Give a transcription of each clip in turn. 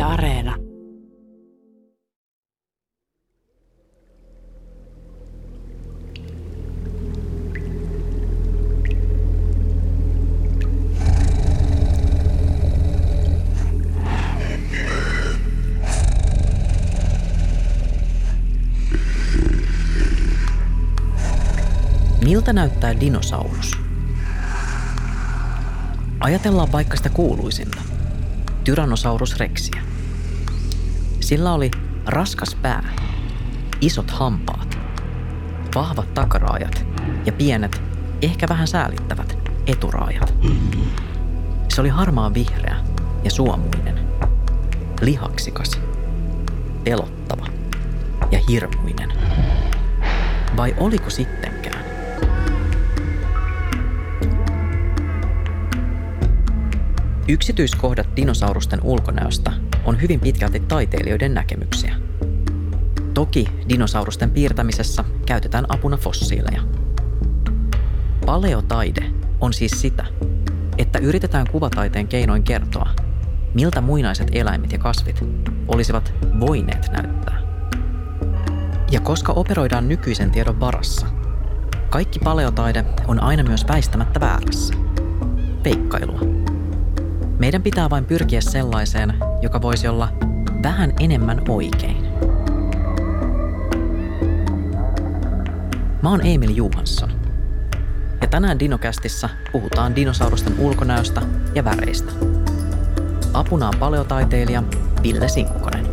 Yle Areena. Miltä näyttää dinosaurus? Ajatellaan vaikka sitä kuuluisinta, Tyrannosaurus rexiä. Sillä oli raskas pää, isot hampaat, vahvat takaraajat ja pienet, ehkä vähän säälittävät eturaajat. Se oli harmaa vihreä ja suomuinen, lihaksikas, pelottava ja hirmuinen. Vai oliko sittenkään? Yksityiskohdat dinosaurusten ulkonäöstä on hyvin pitkälti taiteilijoiden näkemyksiä. Toki dinosaurusten piirtämisessä käytetään apuna fossiileja. Paleotaide on siis sitä, että yritetään kuvataiteen keinoin kertoa, miltä muinaiset eläimet ja kasvit olisivat voineet näyttää. Ja koska operoidaan nykyisen tiedon varassa, kaikki paleotaide on aina myös väistämättä väärässä. Veikkailua. Meidän pitää vain pyrkiä sellaiseen, joka voisi olla vähän enemmän oikein. Mä oon Emil Johansson. Ja tänään Dinokästissä puhutaan dinosaurusten ulkonäöstä ja väreistä. Apuna on paleotaiteilija Ville Sinkkonen.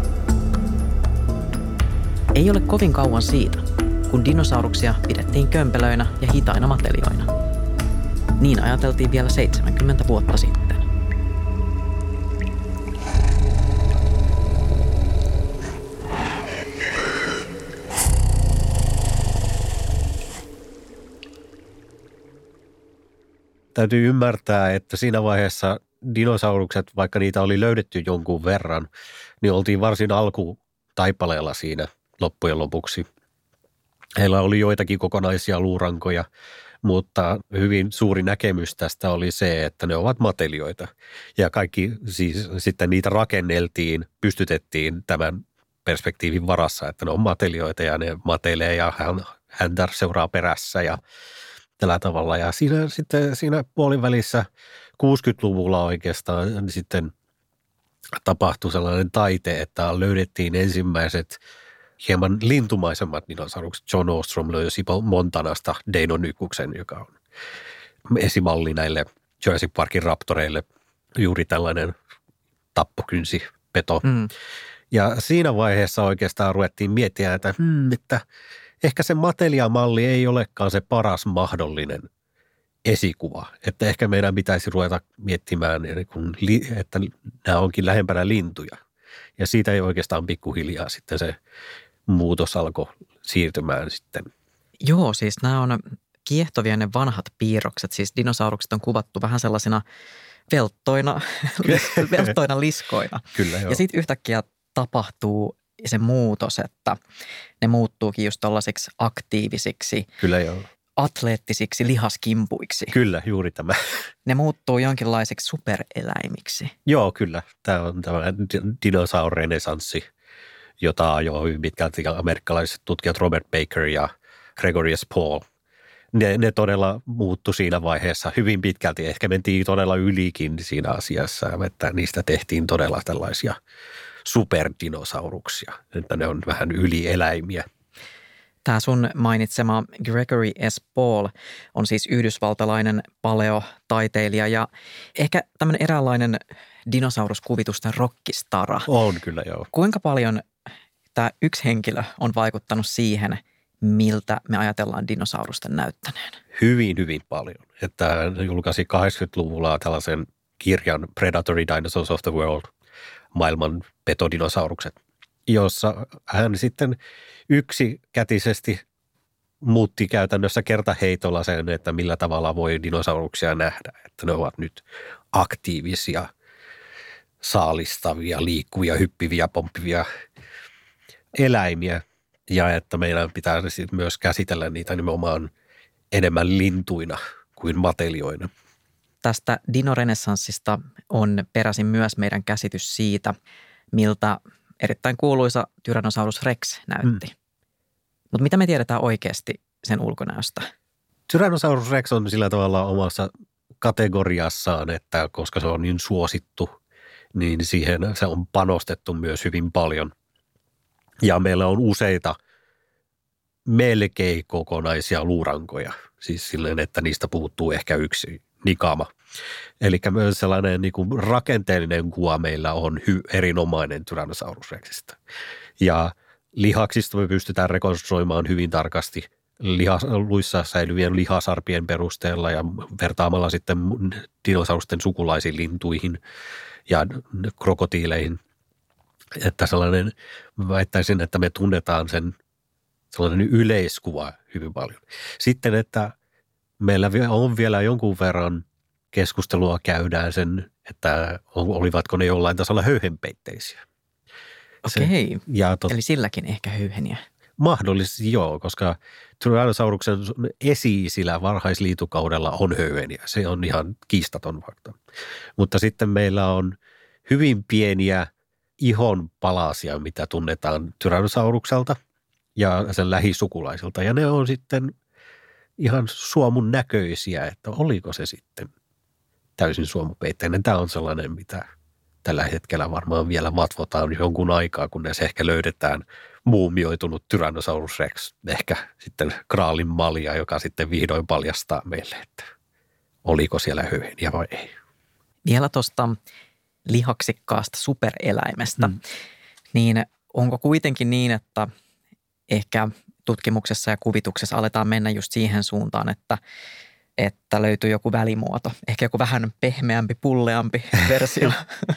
Ei ole kovin kauan siitä, kun dinosauruksia pidettiin kömpelöinä ja hitaina matelioina. Niin ajateltiin vielä 70 vuotta sitten. Täytyy ymmärtää, että siinä vaiheessa dinosaurukset, vaikka niitä oli löydetty jonkun verran, niin oltiin varsin alkutaipaleella siinä loppujen lopuksi. Heillä oli joitakin kokonaisia luurankoja, mutta hyvin suuri näkemys tästä oli se, että ne ovat matelioita. Ja kaikki siis sitten niitä rakenneltiin, pystytettiin tämän perspektiivin varassa, että ne on matelioita ja ne matelee ja häntä seuraa perässä ja tällä tavalla. Ja siinä puolivälissä 60-luvulla oikeastaan sitten tapahtui sellainen taite, että löydettiin ensimmäiset hieman lintumaisemmat dinosaurukset. John Ostrom löysi Montanasta Deinonychuksen, joka on esimalli näille Jurassic Parkin raptoreille, juuri tällainen tappokynsipeto. Ja siinä vaiheessa oikeastaan ruvettiin miettimään, että ehkä se mateliamalli ei olekaan se paras mahdollinen esikuva. Että ehkä meidän pitäisi ruveta miettimään, että nämä onkin lähempänä lintuja. Ja siitä ei oikeastaan pikkuhiljaa sitten se muutos alkoi siirtymään sitten. Joo, siis nämä on kiehtovia ne vanhat piirrokset. Siis dinosaurukset on kuvattu vähän sellaisina velttoina liskoina. Kyllä, joo. Ja sitten yhtäkkiä tapahtuu se muutos, että ne muuttuukin just tällaisiksi aktiivisiksi, kyllä, joo, atleettisiksi lihaskimpuiksi. Kyllä, juuri tämä. Ne muuttuu jonkinlaisiksi supereläimiksi. Joo, kyllä. Tämä on tämä dinosaurrenesanssi, jota ajoi hyvin pitkälti amerikkalaiset tutkijat Robert Baker ja Gregory S. Paul. Ne todella muuttui siinä vaiheessa hyvin pitkälti. Ehkä mentiin todella ylikin siinä asiassa, että niistä tehtiin todella tällaisia superdinosauruksia, että ne on vähän ylieläimiä. Tämä sun mainitsema Gregory S. Paul on siis yhdysvaltalainen paleotaiteilija ja ehkä tämmöinen eräänlainen dinosauruskuvitusten rockistara. On kyllä, joo. Kuinka paljon tämä yksi henkilö on vaikuttanut siihen, miltä me ajatellaan dinosaurusten näyttäneen? Hyvin, hyvin paljon. Että hän julkaisi 80-luvulla tällaisen kirjan Predatory Dinosaurs of the World, maailman petodinosaurukset, jossa hän sitten yksikätisesti muutti käytännössä kertaheitolla sen, että millä tavalla voi dinosauruksia nähdä. Että ne ovat nyt aktiivisia, saalistavia, liikkuvia, hyppiviä, pomppivia eläimiä. Ja että meidän pitää myös käsitellä niitä nimenomaan enemmän lintuina kuin matelioina. Tästä dinorenessanssista on peräisin myös meidän käsitys siitä, miltä erittäin kuuluisa Tyrannosaurus Rex näytti. Mutta mitä me tiedetään oikeasti sen ulkonäöstä? Tyrannosaurus Rex on sillä tavalla omassa kategoriassaan, että koska se on niin suosittu, niin siihen se on panostettu myös hyvin paljon. Ja meillä on useita melkein kokonaisia luurankoja, siis silleen, että niistä puuttuu ehkä yksi nikama. Eli myös sellainen niin kuin rakenteellinen kuva meillä on erinomainen Tyrannosaurus Rexistä. Ja lihaksista me pystytään rekonstruoimaan hyvin tarkasti luissa säilyvien lihasarpien perusteella ja vertaamalla sitten dinosaurusten sukulaisiin lintuihin ja krokotiileihin. Että sellainen, väittäisin, että me tunnetaan sen sellainen yleiskuva hyvin paljon. Sitten, että meillä on vielä jonkun verran keskustelua käydään sen, että olivatko ne jollain tasolla höyhenpeitteisiä. Okei, eli silläkin ehkä höyheniä. Mahdollisesti joo, koska Tyrannosauruksen esi-isillä varhaisliitukaudella on höyheniä. Se on ihan kiistaton fakta. Mutta sitten meillä on hyvin pieniä ihon palasia, mitä tunnetaan Tyrannosaurukselta ja sen lähisukulaisilta. Ja ne on sitten ihan suomun näköisiä, että oliko se sitten täysin suomupeitteinen. Tämä on sellainen, mitä tällä hetkellä varmaan vielä vatvotaan jonkun aikaa, kunnes ehkä löydetään muumioitunut Tyrannosaurus Rex. Ehkä sitten kraalin malja, joka sitten vihdoin paljastaa meille, että oliko siellä höyheniä vai ei. Vielä tuosta lihaksikkaasta supereläimestä, niin onko kuitenkin niin, että ehkä tutkimuksessa ja kuvituksessa aletaan mennä just siihen suuntaan, että löytyy joku välimuoto, ehkä joku vähän pehmeämpi, pulleampi versio.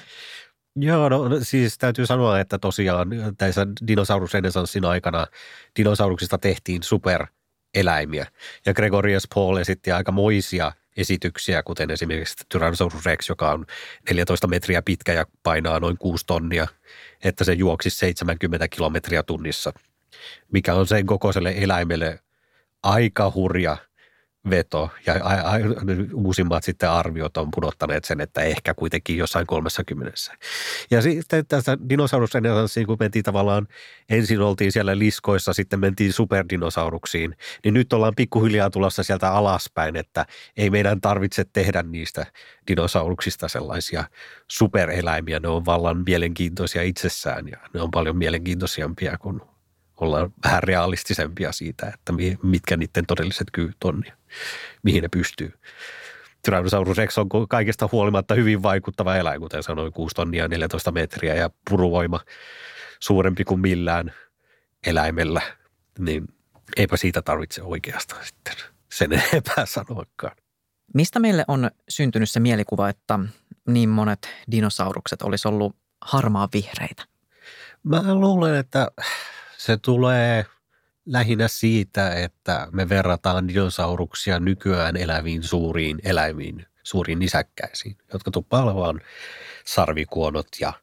Joo, no siis täytyy sanoa, että tosiaan tässä dinosaurusrenesanssin aikana dinosauruksista tehtiin supereläimiä. Ja Gregorius Paul esitti aikamoisia esityksiä, kuten esimerkiksi Tyrannosaurus Rex, joka on 14 metriä pitkä ja painaa noin 6 tonnia, että se juoksisi 70 kilometriä tunnissa, mikä on sen kokoiselle eläimelle aika hurja veto. Ja uusimmat sitten arviot on pudottaneet sen, että ehkä kuitenkin jossain 30. Ja sitten tästä dinosaurusrenesanssiin, kun mentiin tavallaan, ensin oltiin siellä liskoissa, sitten mentiin superdinosauruksiin, niin nyt ollaan pikkuhiljaa tulossa sieltä alaspäin, että ei meidän tarvitse tehdä niistä dinosauruksista sellaisia supereläimiä. Ne on vallan mielenkiintoisia itsessään ja ne on paljon mielenkiintoisiampia kuin ollaan vähän realistisempia siitä, että mitkä niiden todelliset kyyt on ja mihin ne pystyy. Tyrannosaurus Rex on kaikesta huolimatta hyvin vaikuttava eläin, kuten sanoin, 6 tonnia 14 metriä ja puruvoima suurempi kuin millään eläimellä, niin eipä siitä tarvitse oikeastaan sitten sen enempää sanoakaan. Mistä meille on syntynyt se mielikuva, että niin monet dinosaurukset olisi ollut harmaa vihreitä? Mä luulen, että se tulee lähinnä siitä, että me verrataan dinosauruksia nykyään eläviin suuriin eläimiin, suuriin nisäkkäisiin, jotka tuppaa olemaan sarvikuonot ja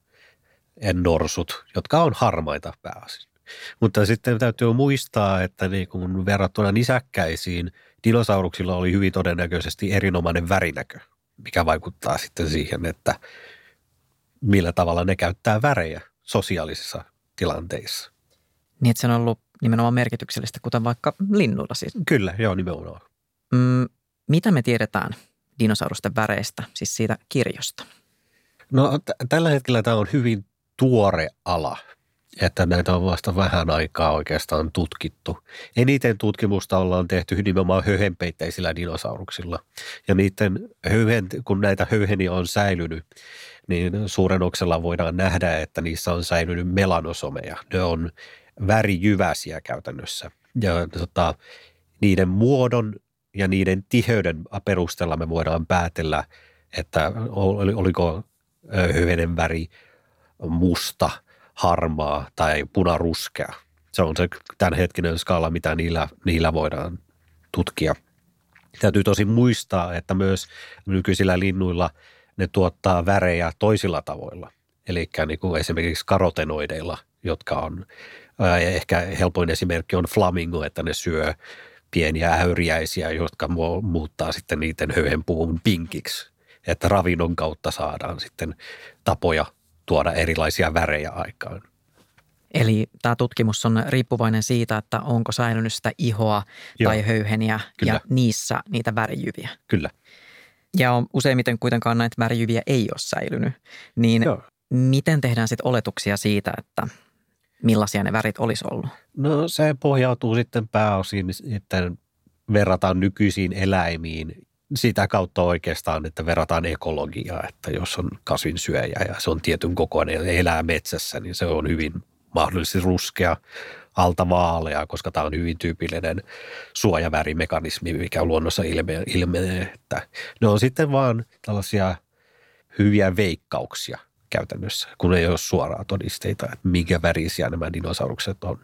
norsut, jotka on harmaita pääasiassa. Mutta sitten täytyy muistaa, että niin kun verrattuna nisäkkäisiin, dinosauruksilla oli hyvin todennäköisesti erinomainen värinäkö, mikä vaikuttaa sitten siihen, että millä tavalla ne käyttää värejä sosiaalisissa tilanteissa. Niin, että se on ollut nimenomaan merkityksellistä, kuten vaikka linnuilla siis. Kyllä, joo, nimenomaan. Mitä me tiedetään dinosaurusten väreistä, siis siitä kirjosta? No tällä hetkellä tämä on hyvin tuore ala, että näitä on vasta vähän aikaa oikeastaan tutkittu. Eniten tutkimusta ollaan tehty nimenomaan höyhenpeitteisillä dinosauruksilla. Ja kun näitä höyheniä on säilynyt, niin suurennoksella voidaan nähdä, että niissä on säilynyt melanosomeja. Ne on värijyväsiä käytännössä. Ja niiden muodon ja niiden tiheyden perusteella me voidaan päätellä, että oliko höyhenen väri musta, harmaa tai punaruskea. Se on se tämänhetkinen skaala, mitä niillä voidaan tutkia. Täytyy tosi muistaa, että myös nykyisillä linnuilla ne tuottaa värejä toisilla tavoilla. Eli niin kuin esimerkiksi karotenoideilla, jotka on ehkä helpoin esimerkki on flamingo, että ne syö pieniä äyriäisiä, jotka muuttaa sitten niiden höyhenpuun pinkiksi. Että ravinnon kautta saadaan sitten tapoja tuoda erilaisia värejä aikaan. Eli tämä tutkimus on riippuvainen siitä, että onko säilynyt sitä ihoa tai höyheniä Kyllä. ja niissä niitä värijyviä. Kyllä. Ja useimmiten kuitenkaan näitä värijyviä ei ole säilynyt. Niin miten tehdään sitten oletuksia siitä, että millaisia ne värit olisi ollut? No se pohjautuu sitten pääosin, että verrataan nykyisiin eläimiin sitä kautta oikeastaan, että verrataan ekologiaa, että jos on kasvinsyöjä ja se on tietyn kokoinen ja elää metsässä, niin se on hyvin mahdollisesti ruskea, alta vaalea, koska tämä on hyvin tyypillinen suojavärimekanismi, mikä luonnossa ilmenee. Että ne on sitten vaan tällaisia hyviä veikkauksia käytännössä, kun ei ole suoraa todisteita, että minkä värisiä nämä dinosaurukset on.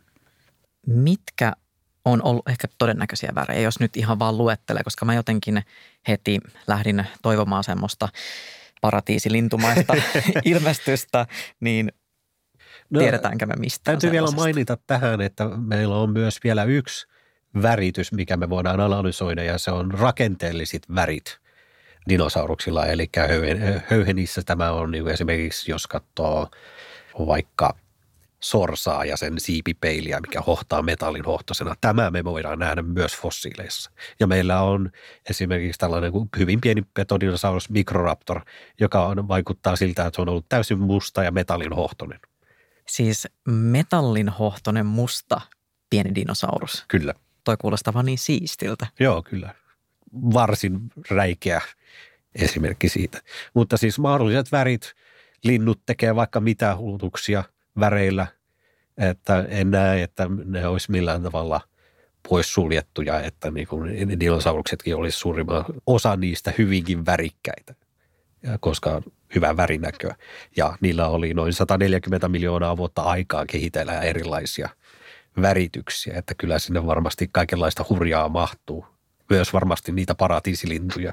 Mitkä on ollut ehkä todennäköisiä värejä, jos nyt ihan vaan luettelee, koska mä jotenkin heti lähdin toivomaan semmoista paratiisilintumaista ilmestystä, niin tiedetäänkö me mistä? Täytyy vielä mainita tähän, että meillä on myös vielä yksi väritys, mikä me voidaan analysoida, ja se on rakenteelliset värit dinosauruksilla, eli höyhenissä tämä on niin esimerkiksi, jos katsoo vaikka sorsaa ja sen siipipeiliä, mikä hohtaa metallin hohtosena. Tämä me voidaan nähdä myös fossiileissa. Ja meillä on esimerkiksi tällainen hyvin pieni petodinosaurus Microraptor, joka vaikuttaa siltä, että se on ollut täysin musta ja metallin hohtoinen. Siis metallin hohtoinen musta pieni dinosaurus. Kyllä. Toi kuulostaa vaan niin siistiltä. Joo, kyllä. Varsin räikeä esimerkki siitä. Mutta siis mahdolliset värit, linnut tekee vaikka mitä hulutuksia väreillä, että en näe, että ne olisi millään tavalla poissuljettuja, että niin kuin dinosauruksetkin olisi suurimman osa niistä hyvinkin värikkäitä, koska on hyvä värinäkö. Ja niillä oli noin 140 miljoonaa vuotta aikaa kehitellä erilaisia värityksiä, että kyllä sinne varmasti kaikenlaista hurjaa mahtuu. Myös varmasti niitä paratiisilintuja.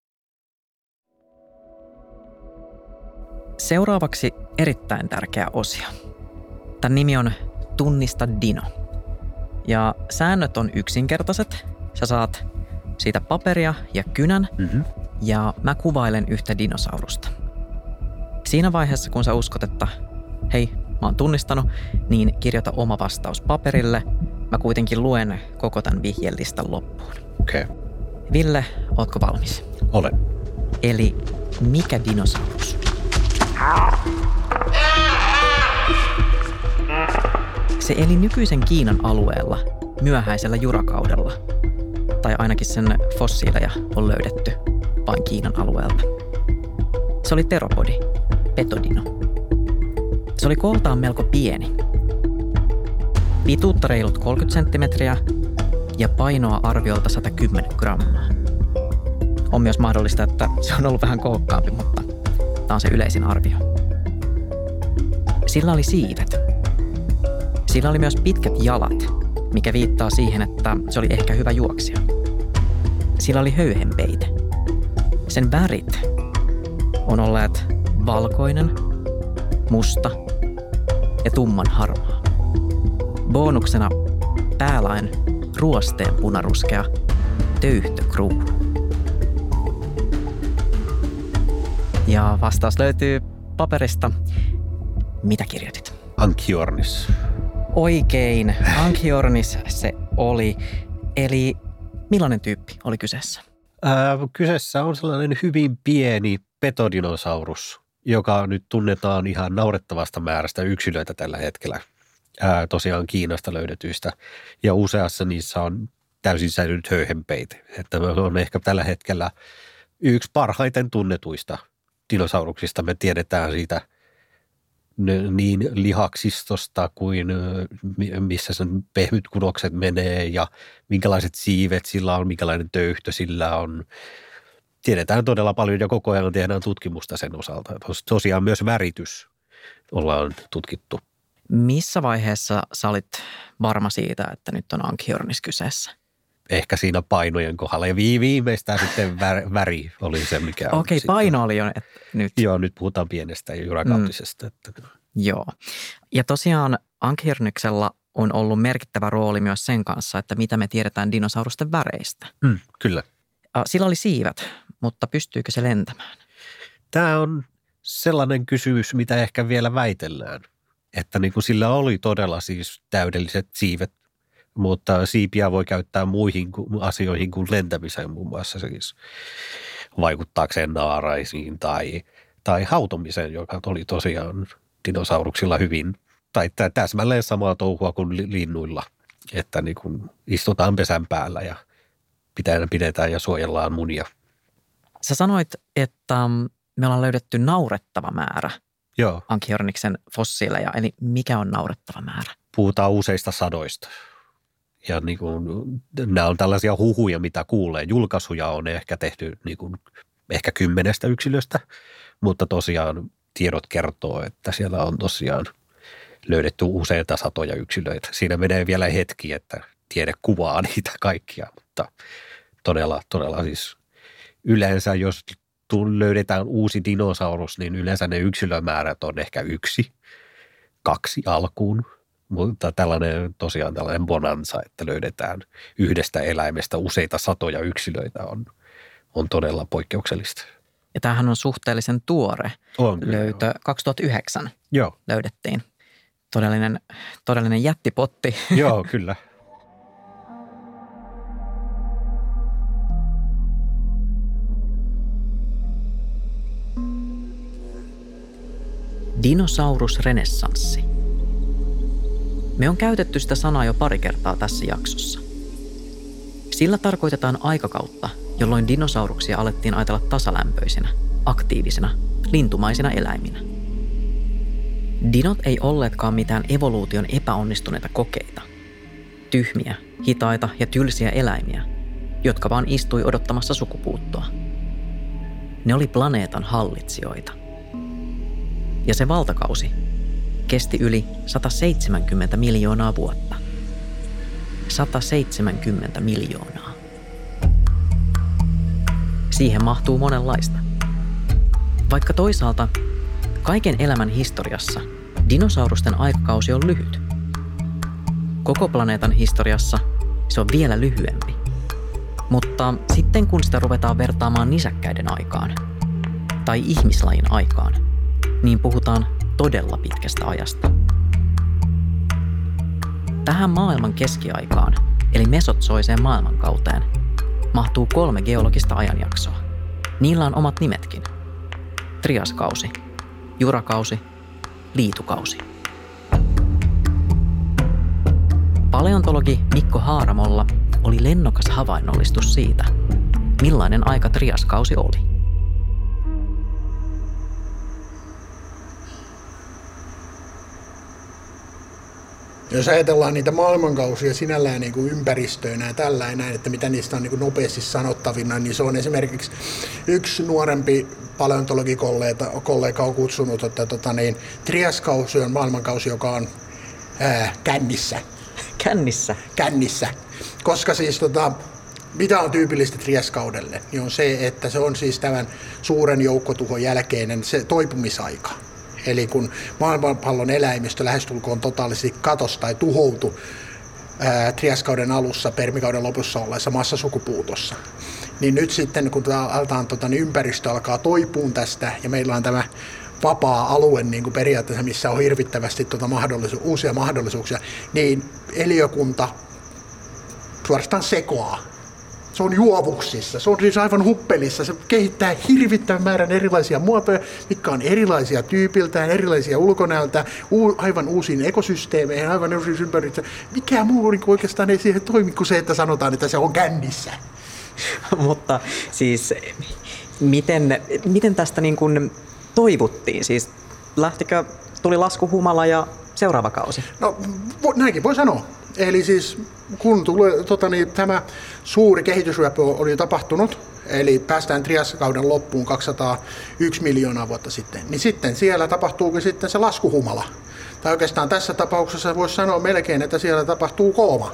Seuraavaksi erittäin tärkeä osio. Tämän nimi on Tunnista Dino. Ja säännöt on yksinkertaiset. Sä saat siitä paperia ja kynän ja mä kuvailen yhtä dinosaurusta. Siinä vaiheessa, kun sä uskot, että hei, mä oon tunnistanut, niin kirjoita oma vastaus paperille. Mä kuitenkin luen koko tämän vihjelistan loppuun. Okei. Ville, ootko valmis? Olen. Eli mikä dinosaurus? Se eli nykyisen Kiinan alueella myöhäisellä jurakaudella. Tai ainakin sen fossiileja on löydetty vain Kiinan alueelta. Se oli teropodi, petodino. Se oli kooltaan melko pieni. Pituutta reilut 30 senttimetriä ja painoa arviolta 110 grammaa. On myös mahdollista, että se on ollut vähän kookkaampi, mutta tämä on se yleisin arvio. Sillä oli siivet. Sillä oli myös pitkät jalat, mikä viittaa siihen, että se oli ehkä hyvä juoksija. Sillä oli höyhenpeite. Sen värit on olleet valkoinen, musta ja tumman harmaa. Bonuksena päälain ruosteen punaruskea töyhtökruunu. Ja vastaus löytyy paperista. Mitä kirjoitit? Anchiornis. Oikein. Anchiornis se oli. Eli millainen tyyppi oli kyseessä? Kyseessä on sellainen hyvin pieni petodinosaurus, joka nyt tunnetaan ihan naurettavasta määrästä yksilöitä tällä hetkellä. Tosiaan Kiinasta löydetyistä. Ja useassa niissä on täysin säilynyt höyhenpeite. Että on ehkä tällä hetkellä yksi parhaiten tunnetuista dinosauruksista. Me tiedetään siitä niin lihaksistosta kuin missä sen pehmyt kudokset menee ja minkälaiset siivet sillä on, minkälainen töyhtö sillä on. Tiedetään todella paljon ja koko ajan tehdään tutkimusta sen osalta. Tosiaan myös väritys ollaan tutkittu. Missä vaiheessa sä olit varma siitä, että nyt on Anchiornis kyseessä? Ehkä siinä painojen kohdalla ja viimeistään sitten väri oli se, mikä on. Okei, paino oli jo nyt. Joo, nyt puhutaan pienestä ja jurakauttisesta. Joo. Ja tosiaan Anchiorniksella on ollut merkittävä rooli myös sen kanssa, että mitä me tiedetään dinosaurusten väreistä. Kyllä. Sillä oli siivet, mutta pystyykö se lentämään? Tämä on sellainen kysymys, mitä ehkä vielä väitellään. Että niin kuin sillä oli todella siis täydelliset siivet, mutta siipiä voi käyttää muihin asioihin kuin lentämiseen muun muassa siis vaikuttaakseen naaraisiin tai hautomiseen, joka oli tosiaan dinosauruksilla hyvin, tai täsmälleen samaa touhua kuin linnuilla, että niin kuin istutaan pesän päällä ja pidetään ja suojellaan munia. Sä sanoit, että me ollaan löydetty naurettava määrä Anchiorniksen fossiileja, eli mikä on naurettava määrä? Puhutaan useista sadoista. Ja niin kuin, nämä on tällaisia huhuja, mitä kuulee. Julkaisuja on ehkä tehty niin kuin, ehkä 10 yksilöstä, mutta tosiaan tiedot kertoo, että siellä on tosiaan löydetty useita satoja yksilöitä. Siinä menee vielä hetki, että tiede kuvaa niitä kaikkia, mutta todella siis yleensä, jos löydetään uusi dinosaurus, niin yleensä ne yksilömäärät on ehkä 1, 2 alkuun. Mutta tällainen bonanza, että löydetään yhdestä eläimestä useita satoja yksilöitä on todella poikkeuksellista. Ja tämähän on suhteellisen tuore löytö. 2009 löydettiin. Todellinen jättipotti. Joo, kyllä. Dinosaurusrenessanssi. Me on käytetty sitä sanaa jo pari kertaa tässä jaksossa. Sillä tarkoitetaan aikakautta, jolloin dinosauruksia alettiin ajatella tasalämpöisinä, aktiivisina, lintumaisina eläiminä. Dinot ei olleetkaan mitään evoluution epäonnistuneita kokeita. Tyhmiä, hitaita ja tylsiä eläimiä, jotka vaan istui odottamassa sukupuuttoa. Ne oli planeetan hallitsijoita. Ja se valtakausi kesti yli 170 miljoonaa vuotta. 170 miljoonaa. Siihen mahtuu monenlaista. Vaikka toisaalta kaiken elämän historiassa dinosaurusten aikakausi on lyhyt. Koko planeetan historiassa se on vielä lyhyempi. Mutta sitten kun sitä ruvetaan vertaamaan nisäkkäiden aikaan tai ihmislajin aikaan, niin puhutaan todella pitkästä ajasta. Tähän maailman keskiaikaan, eli mesotsoiseen maailmankauteen, mahtuu 3 geologista ajanjaksoa. Niillä on omat nimetkin. Triaskausi, jurakausi, liitukausi. Paleontologi Mikko Haaramolla oli lennokas havainnollistus siitä, millainen aika triaskausi oli. Jos ajatellaan niitä maailmankausia sinällään niin kuin ympäristöinä ja tällainen, että mitä niistä on niin kuin nopeasti sanottavina, niin se on esimerkiksi yksi nuorempi paleontologikollega on kutsunut, että triaskausi on maailmankausi, joka on kännissä. Kännissä. Koska siis mitä on tyypillistä triaskaudelle, niin on se, että se on siis tämän suuren joukkotuhon jälkeinen se toipumisaika. Eli kun maapallon eläimistö lähestulkoon totaalisesti katosi tai tuhoutui triaskauden alussa, permikauden lopussa ollaessa massasukupuutossa, niin nyt sitten kun ympäristö alkaa toipuun tästä ja meillä on tämä vapaa alue niin kuin periaatteessa, missä on hirvittävästi uusia mahdollisuuksia, niin eliökunta suorastaan sekoaa. Se on juovuksissa, se on siis aivan huppelissa, se kehittää hirvittävän määrän erilaisia muotoja, mitkä on erilaisia tyypiltään, erilaisia ulkonäöltä, aivan uusiin ekosysteemeihin, aivan uusiin ympäristöihin. Mikään muu niin oikeastaan ei siihen toimi kuin se, että sanotaan, että se on kännissä. Mutta siis miten tästä niin kuin toivuttiin? Siis tuli laskuhumala ja seuraava kausi? No näinkin voi sanoa. Eli siis kun tämä suuri kehitysryöpy oli tapahtunut, eli päästään triaskauden loppuun 201 miljoonaa vuotta sitten, niin sitten siellä tapahtuukin sitten se laskuhumala. Tai oikeastaan tässä tapauksessa voisi sanoa melkein, että siellä tapahtuu kooma.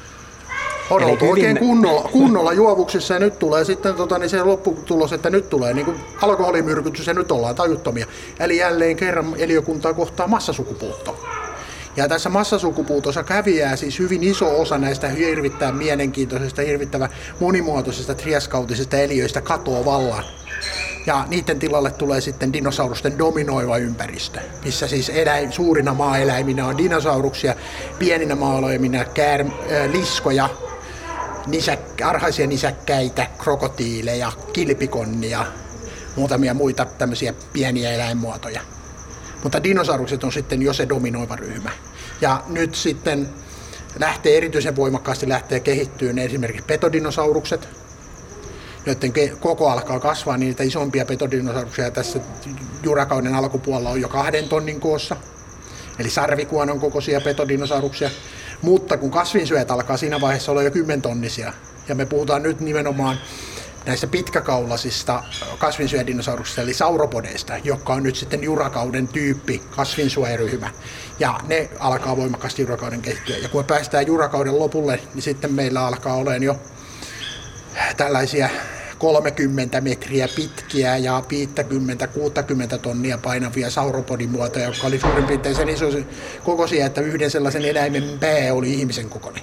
On oltu oikein kunnolla juovuksissa ja nyt tulee sitten se lopputulos, että nyt tulee niin kuin alkoholimyrkytys ja nyt ollaan tajuttomia. Eli jälleen kerran eliökuntaa kohtaa massasukupuutto. Ja tässä massasukupuutossa käviää siis hyvin iso osa näistä hirvittävän mielenkiintoisista, hirvittävän monimuotoisista triaskautisista eliöistä katoaa vallan. Ja niiden tilalle tulee sitten dinosaurusten dominoiva ympäristö, missä siis suurina maaeläiminä on dinosauruksia, pieninä maaeläiminä liskoja, arhaisia nisäkkäitä, krokotiileja, kilpikonnia, muutamia muita tämmöisiä pieniä eläinmuotoja. Mutta dinosaurukset on sitten jo se dominoiva ryhmä. Ja nyt sitten erityisen voimakkaasti lähtee kehittyyn esimerkiksi petodinosaurukset, joiden koko alkaa kasvaa, niin niitä isompia petodinosauruksia tässä jurakauden alkupuolella on jo 2 tonnin koossa, eli sarvikuonon kokoisia petodinosauruksia, mutta kun kasvinsyöjät alkaa siinä vaiheessa olla jo 10-tonnisia, ja me puhutaan nyt nimenomaan näistä pitkäkaulaisista kasvinsyöjädinosauruksista, eli sauropodeista, jotka on nyt sitten jurakauden tyyppi kasvinsyöjäryhmä, ja ne alkaa voimakkaasti jurakauden kehittyä. Ja kun me päästään jurakauden lopulle, niin sitten meillä alkaa olemaan jo tällaisia 30 metriä pitkiä ja 50-60 tonnia painavia sauropodimuotoja, jotka oli suurin piirtein sen isoisen kokoisia, että yhden sellaisen eläimen pää oli ihmisen kokoinen.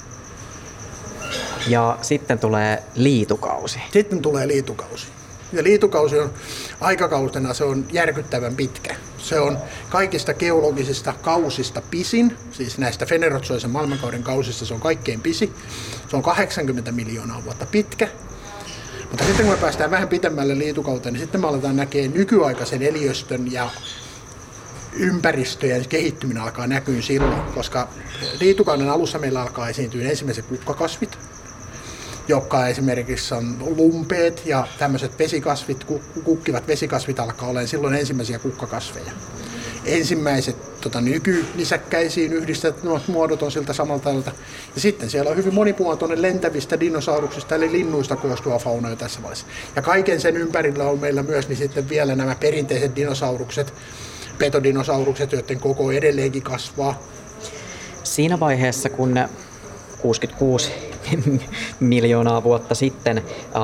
Ja sitten tulee liitukausi. Sitten tulee liitukausi. Ja liitukausi on aikakautena, se on järkyttävän pitkä. Se on kaikista geologisista kausista pisin, siis näistä Fenerotsoisen maailmankauden kausista se on kaikkein pisin. Se on 80 miljoonaa vuotta pitkä. Mutta sitten kun me päästään vähän pitemmälle liitukauteen, niin sitten me aletaan näkemään nykyaikaisen eliöstön ja ympäristöjen kehittyminen alkaa näkyä silloin, koska liitukauden alussa meillä alkaa esiintyä ensimmäiset kukkakasvit, jotka esimerkiksi on lumpeet ja tämmöiset vesikasvit, kukkivat vesikasvit alkaa olemaan silloin ensimmäisiä kukkakasveja. Ensimmäiset nykynisäkkäisiin yhdistetyt muodot on siltä samalta ajalta. Ja sitten siellä on hyvin monimuotoinen lentävistä dinosauruksista eli linnuista koostuva fauna jo tässä vaiheessa. Ja kaiken sen ympärillä on meillä myös niin sitten vielä nämä perinteiset dinosaurukset, petodinosaurukset, joiden koko edelleenkin kasvaa. Siinä vaiheessa, kun 66 miljoonaa vuotta sitten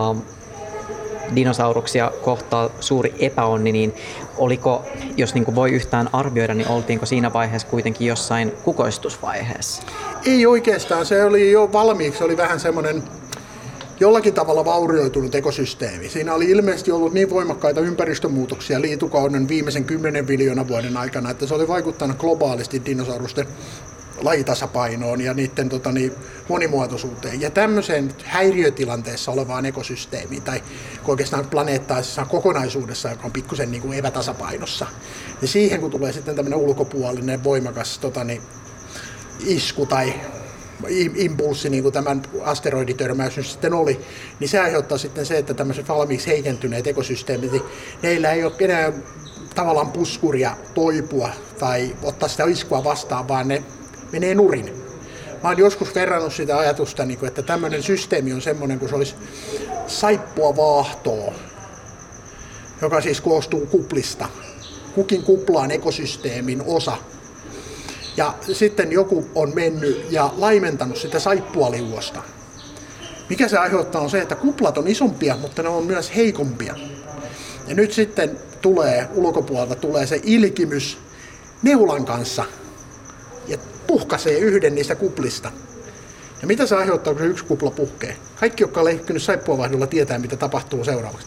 dinosauruksia kohtaa suuri epäonni, niin oliko, jos niin kuin voi yhtään arvioida, niin oltiinko siinä vaiheessa kuitenkin jossain kukoistusvaiheessa? Ei oikeastaan, se oli jo valmiiksi, se oli vähän semmoinen jollakin tavalla vaurioitunut ekosysteemi. Siinä oli ilmeisesti ollut niin voimakkaita ympäristömuutoksia liitukauden viimeisen 10 miljoonan vuoden aikana, että se oli vaikuttanut globaalisti dinosaurusten lajitasapainoon ja niiden monimuotoisuuteen. Ja tämmöiseen häiriötilanteessa olevaan ekosysteemiin tai oikeastaan planeettaisessa kokonaisuudessa, joka on pikkusen niin kuin epätasapainossa. Ja siihen kun tulee sitten tämmöinen ulkopuolinen voimakas isku tai impulssi, niin kuin tämän asteroiditörmäys nyt sitten oli, niin se aiheuttaa sitten se, että tämmöiset valmiiksi heikentyneet ekosysteemit, niin neillä ei ole enää tavallaan puskuria toipua tai ottaa sitä iskua vastaan, vaan ne menee nurin. Mä oon joskus verrannut sitä ajatusta, että tämmöinen systeemi on semmoinen, kun se olisi saippua vaahtoa, joka siis koostuu kuplista. Kukin kupla on ekosysteemin osa. Ja sitten joku on mennyt ja laimentanut sitä saippualiuosta. Mikä se aiheuttaa on se, että kuplat on isompia, mutta ne on myös heikompia. Ja nyt sitten ulkopuolelta tulee se ilkimys neulan kanssa ja puhkaisee yhden niistä kuplista. Ja mitä se aiheuttaa, kun se yksi kupla puhkee? Kaikki, jotka on leikkinyt saippuavaihdolla, tietää, mitä tapahtuu seuraavaksi.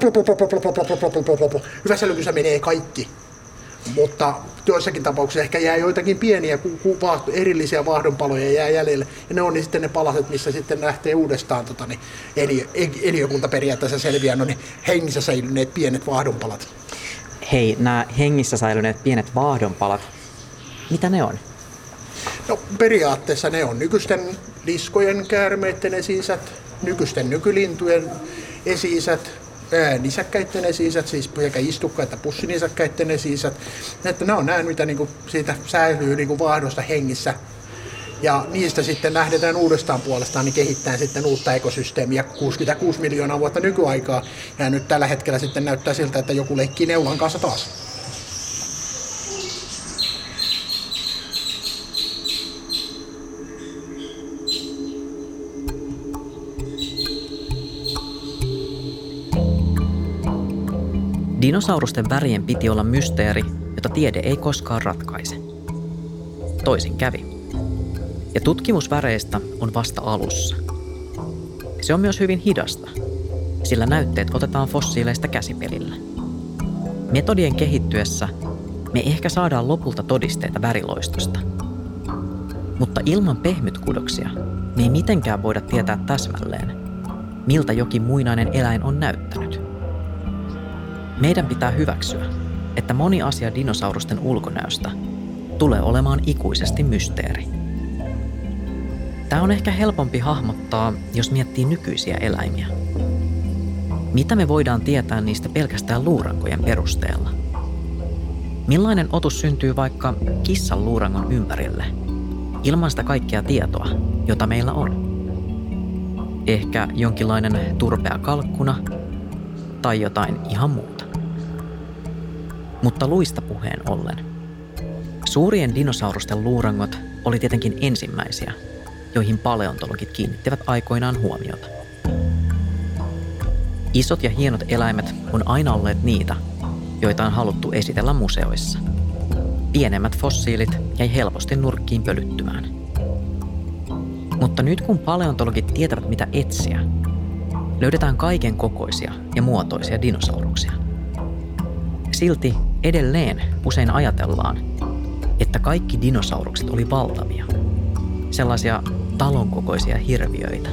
Hyvässä lykyssä menee kaikki. Mutta joissakin tapauksissa ehkä jää joitakin pieniä erillisiä vaahdonpaloja jää jäljelle. Ja ne on sitten ne palaset, missä sitten lähtee uudestaan eliökunta periaatteessa selviää, no niin hengissä säilyneet pienet vaahdonpalat. Hei, nämä hengissä säilyneet pienet vaahdonpalat, mitä ne on? No periaatteessa ne on nykyisten liskojen, käärmeiden esi-isät, nykyisten nykylintujen esi-isät, nisäkkäiden esi-isät, siis sekä istukka- että pussinisäkkäiden esi-isät. Että ne on nämä, mitä niinku siitä säilyy niinku vaahdosta hengissä. Ja niistä sitten lähdetään uudestaan puolestaan, niin kehittää sitten uutta ekosysteemiä 66 miljoonaa vuotta nykyaikaa. Ja nyt tällä hetkellä sitten näyttää siltä, että joku leikkii neulan kanssa taas. Dinosaurusten värien piti olla mysteeri, jota tiede ei koskaan ratkaise. Toisin kävi. Ja tutkimus väreistä on vasta alussa. Se on myös hyvin hidasta. sillä näytteet otetaan fossiileista käsipelillä. Metodien kehittyessä me ehkä saadaan lopulta todisteita väriloistosta. Mutta ilman pehmytkudoksia me ei mitenkään voida tietää täsmälleen, miltä jokin muinainen eläin on näyttänyt. Meidän pitää hyväksyä, että moni asia dinosaurusten ulkonäöstä tulee olemaan ikuisesti mysteeri. Tämä on ehkä helpompi hahmottaa, jos miettii nykyisiä eläimiä. Mitä me voidaan tietää niistä pelkästään luurankojen perusteella? Millainen otus syntyy vaikka kissan luurangon ympärille, ilman sitä kaikkea tietoa, jota meillä on? Ehkä jonkinlainen turpea kalkkuna tai jotain ihan muuta. Mutta luista puheen ollen. Suurien dinosaurusten luurangot oli tietenkin ensimmäisiä, joihin paleontologit kiinnittivät aikoinaan huomiota. Isot ja hienot eläimet on aina olleet niitä, joita on haluttu esitellä museoissa. Pienemmät fossiilit jäi helposti nurkkiin pölyttymään. Mutta nyt kun paleontologit tietävät mitä etsiä, löydetään kaiken kokoisia ja muotoisia dinosauruksia. Silti edelleen usein ajatellaan, että kaikki dinosaurukset oli valtavia. Sellaisia talonkokoisia hirviöitä.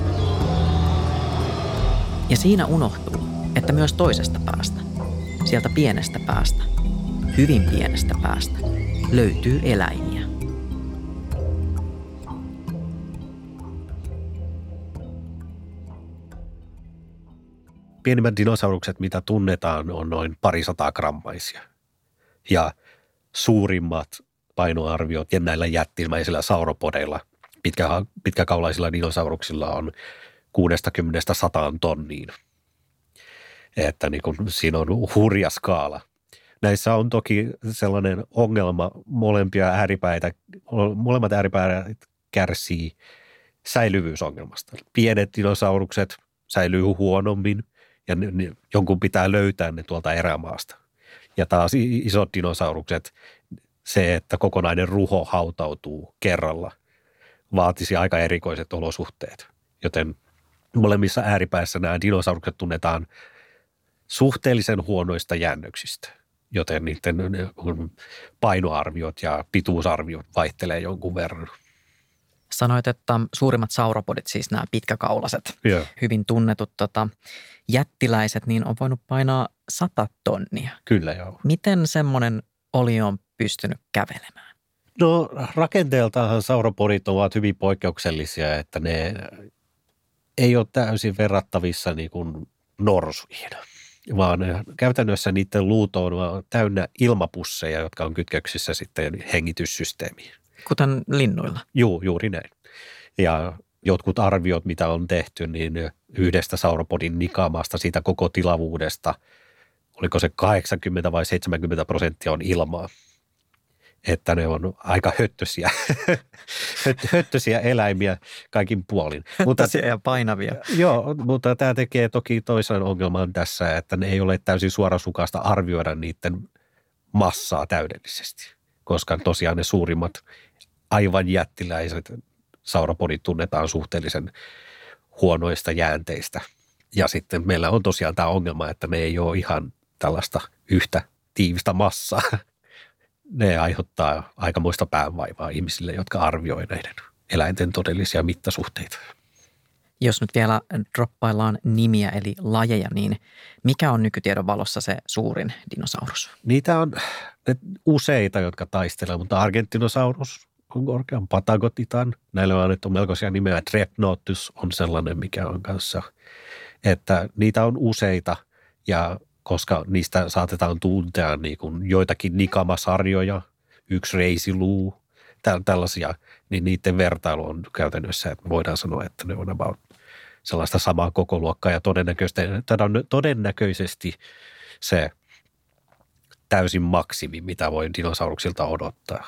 Ja siinä unohtuu, että myös toisesta päästä, sieltä pienestä päästä, hyvin pienestä päästä, löytyy eläimiä. Pienimmät dinosaurukset, mitä tunnetaan, on noin 200 grammaisia. Ja suurimmat painoarviot ja näillä jättimäisillä sauropodeilla, pitkäkaulaisilla dinosauruksilla on 60–100 tonniin. Että niin kun, siinä on hurja skaala. Näissä on toki sellainen ongelma, molemmat ääripäät kärsii säilyvyysongelmasta. Pienet dinosaurukset säilyy huonommin ja jonkun pitää löytää ne tuolta erämaasta. Ja taas isot dinosaurukset, se, että kokonainen ruho hautautuu kerralla, vaatisi aika erikoiset olosuhteet. Joten molemmissa ääripäissä nämä dinosaurukset tunnetaan suhteellisen huonoista jäännöksistä, joten niiden painoarviot ja pituusarviot vaihtelee jonkun verran. Sanoit, että suurimmat sauropodit, siis nämä pitkäkaulaset, hyvin tunnetut jättiläiset, niin on voinut painaa 100 tonnia. Kyllä joo. Miten semmoinen olio on pystynyt kävelemään? No rakenteeltaanhan sauropodit ovat hyvin poikkeuksellisia, että ne ei ole täysin verrattavissa niin kuin norsuihin, vaan käytännössä niiden luut on täynnä ilmapusseja, jotka on kytköksissä sitten hengityssysteemiin. Kuten linnuilla. Joo, juuri näin. Ja jotkut arviot, mitä on tehty, niin yhdestä sauropodin nikaamasta siitä koko tilavuudesta, oliko se 80 vai 70% on ilmaa. Että ne on aika höttösiä eläimiä kaikin puolin. Höttösiä ja painavia. Joo, mutta tämä tekee toki toisen ongelman tässä, että ne ei ole täysin suorasukaista arvioida niiden massaa täydellisesti, koska tosiaan ne suurimmat aivan jättiläiset sauropodit tunnetaan suhteellisen huonoista jäänteistä. Ja sitten meillä on tosiaan tämä ongelma, että ne ei ole ihan tällaista yhtä tiivistä massaa. Ne aiheuttaa aikamoista päänvaivaa ihmisille, jotka arvioi näiden eläinten todellisia mittasuhteita. Jos nyt vielä droppaillaan nimiä eli lajeja, niin mikä on nykytiedon valossa se suurin dinosaurus? Niitä on useita, jotka taistelevat, mutta Argentinosaurus on korkean Patagotitan. Näille on annettu melkoisia nimeä. Dreadnoughtus on sellainen, mikä on kanssa. Että niitä on useita ja koska niistä saatetaan tuntea niin kuin joitakin nikamasarjoja, yksi reisiluu, tällaisia, niin niiden vertailu on käytännössä, että voidaan sanoa, että ne on about sellaista samaa kokoluokkaa ja todennäköisesti se täysin maksimi, mitä voi dinosauruksilta odottaa.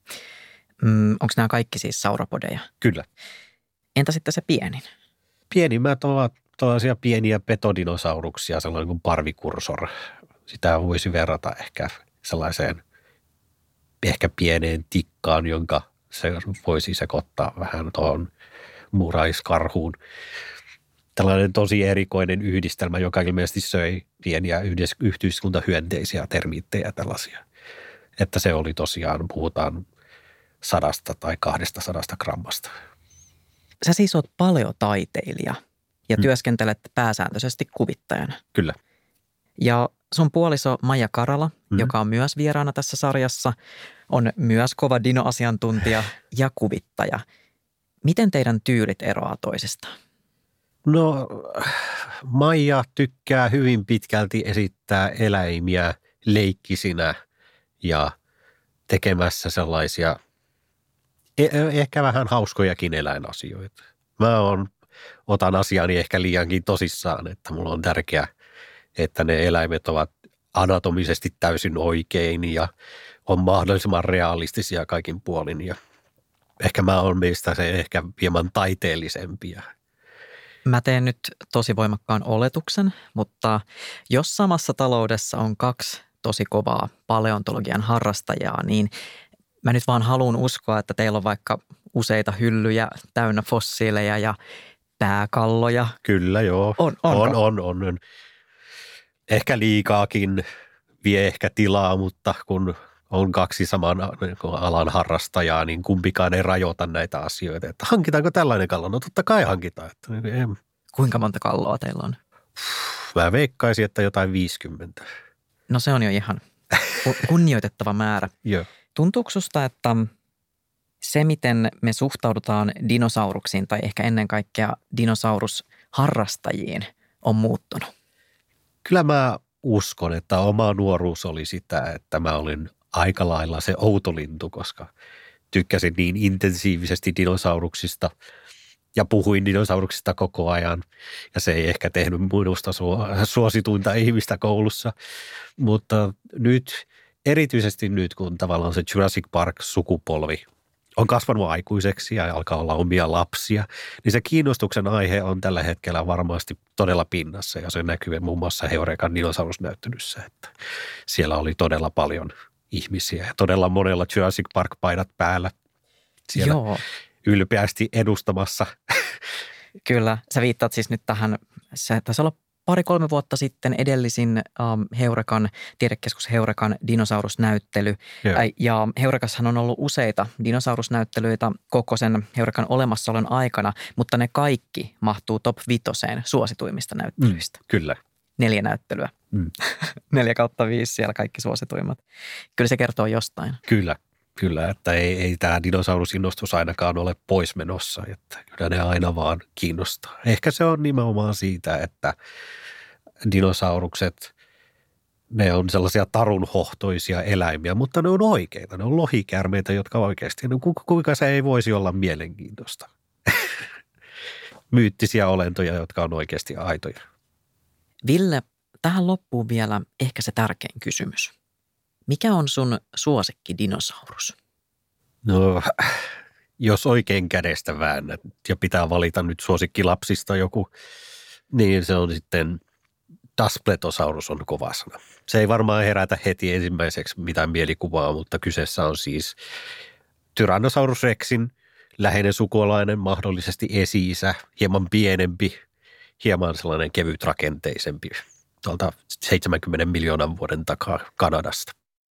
Onko nämä kaikki siis sauropodeja? Kyllä. Entä sitten se pienin? Pienimmät ovat tällaisia pieniä petodinosauruksia, sellainen kuin parvikursor. Sitä voisi verrata ehkä sellaiseen ehkä pieneen tikkaan, jonka se voisi sekoittaa vähän tuohon muraiskarhuun. tällainen tosi erikoinen yhdistelmä, joka ilmeisesti söi pieniä yhteiskuntahyönteisiä, termiittejä tällaisia. Että se oli tosiaan, puhutaan 100 tai 200 grammasta. Sä siis oot paleotaiteilija ja työskentelet pääsääntöisesti kuvittajana. Kyllä. Ja sun puoliso Maija Karala, joka on myös vieraana tässä sarjassa, on myös kova dinoasiantuntija ja kuvittaja. Miten teidän tyylit eroaa toisistaan? No, Maija tykkää hyvin pitkälti esittää eläimiä leikkisinä ja tekemässä sellaisia ehkä vähän hauskojakin eläinasioita. Otan asiani ehkä liiankin tosissaan, että mulla on tärkeää, että ne eläimet ovat anatomisesti täysin oikein ja on mahdollisimman realistisia kaikin puolin. Ja ehkä mä oon meistä se ehkä hieman taiteellisempia. Mä teen nyt tosi voimakkaan oletuksen, mutta jos samassa taloudessa on 2 tosi kovaa paleontologian harrastajaa, niin mä nyt vaan haluan uskoa, että teillä on vaikka useita hyllyjä täynnä fossiileja ja pääkalloja. Kyllä joo. On. Ehkä liikaakin vie ehkä tilaa, mutta kun on 2 saman alan harrastajaa, niin kumpikaan ei rajoita näitä asioita. Että hankitaanko tällainen kallo? No totta kai hankitaan. Kuinka monta kalloa teillä on? Mä veikkaisin, että jotain 50. No se on jo ihan kunnioitettava määrä. Joo. Tuntuuko susta, että se, miten me suhtaudutaan dinosauruksiin tai ehkä ennen kaikkea dinosaurusharrastajiin on muuttunut? Kyllä mä uskon, että oma nuoruus oli sitä, että mä olin aika lailla se outolintu, koska tykkäsin niin intensiivisesti dinosauruksista ja puhuin dinosauruksista koko ajan. Ja se ei ehkä tehnyt minusta suosituinta ihmistä koulussa, mutta nyt, erityisesti nyt kun tavallaan se Jurassic Park-sukupolvi on kasvanut aikuiseksi ja alkaa olla omia lapsia, niin se kiinnostuksen aihe on tällä hetkellä varmasti todella pinnassa ja se näkyy muun muassa Heurekan dinosaurusnäyttelyssä, että siellä oli todella paljon ihmisiä ja todella monella Jurassic Park-paidat päällä siellä ylpeästi edustamassa. Kyllä, sä viittaat siis nyt tähän, se taisi olla 2-3 vuotta sitten edellisin tiedekeskus Heurekan dinosaurusnäyttely. Ja Heurekassahan on ollut useita dinosaurusnäyttelyitä koko sen Heurekan olemassaolon aikana, mutta ne kaikki mahtuu top 5 suosituimmista näyttelyistä. Kyllä. 4 näyttelyä. 4/5 siellä kaikki suosituimmat. Kyllä se kertoo jostain. Kyllä, että ei tämä dinosaurusinnostus ainakaan ole poismenossa, että kyllä ne aina vaan kiinnostaa. Ehkä se on nimenomaan siitä, että dinosaurukset, ne on sellaisia tarunhohtoisia eläimiä, mutta ne on oikeita. Ne on lohikäärmeitä, jotka oikeasti, no kuinka se ei voisi olla mielenkiintoista. Myyttisiä olentoja, jotka on oikeasti aitoja. Ville, tähän loppuu vielä ehkä se tärkein kysymys. Mikä on sun suosikkidinosaurus? No, jos oikein kädestä väännät ja pitää valita nyt suosikkilapsista joku, niin se on sitten Daspletosaurus on kova sana. Se ei varmaan herätä heti ensimmäiseksi mitään mielikuvaa, mutta kyseessä on siis Tyrannosaurus Rexin läheinen sukulainen, mahdollisesti esi-isä, hieman pienempi, hieman sellainen kevytrakenteisempi tuolta 70 miljoonan vuoden takaa Kanadasta.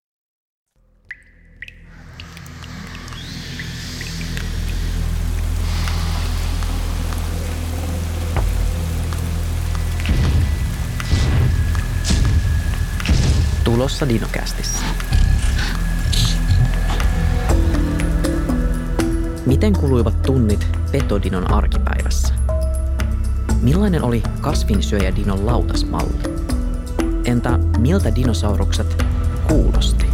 Tulossa Dinokästissä. Miten kuluivat tunnit petodinon arkipäivässä? Millainen oli kasvinsyöjädinon lautasmalli? Entä miltä dinosaurukset kuulosti?